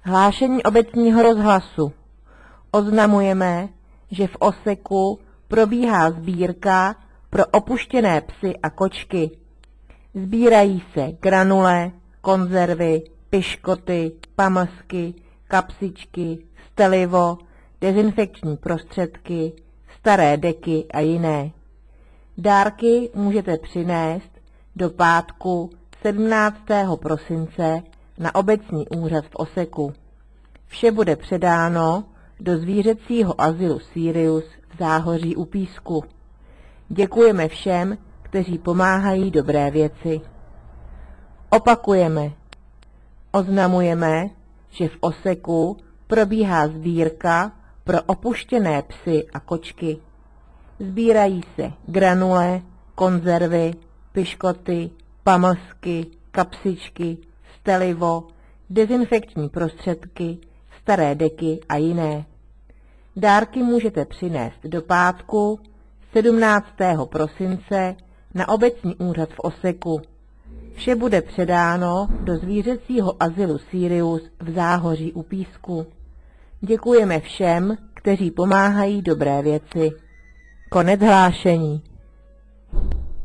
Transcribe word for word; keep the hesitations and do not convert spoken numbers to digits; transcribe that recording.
Hlášení obecního rozhlasu. Oznamujeme, že v Oseku probíhá sbírka pro opuštěné psy a kočky. Sbírají se granule, konzervy, piškoty, pamlsky, kapsičky, stelivo, dezinfekční prostředky, staré deky a jiné. Dárky můžete přinést do pátku sedmnáctého prosince na obecní úřad v Oseku. Vše bude předáno do zvířecího azylu Sirius v Záhoří u Písku. Děkujeme všem, kteří pomáhají dobré věci. Opakujeme. Oznamujeme, že v Oseku probíhá sbírka pro opuštěné psy a kočky. Sbírají se granule, konzervy, piškoty, pamlsky, kapsičky, stelivo, dezinfekční prostředky, staré deky a jiné. Dárky můžete přinést do pátku sedmnáctého prosince na obecní úřad v Oseku. Vše bude předáno do zvířecího azylu Sirius v Záhoří u Písku. Děkujeme všem, kteří pomáhají dobré věci. Konec hlášení.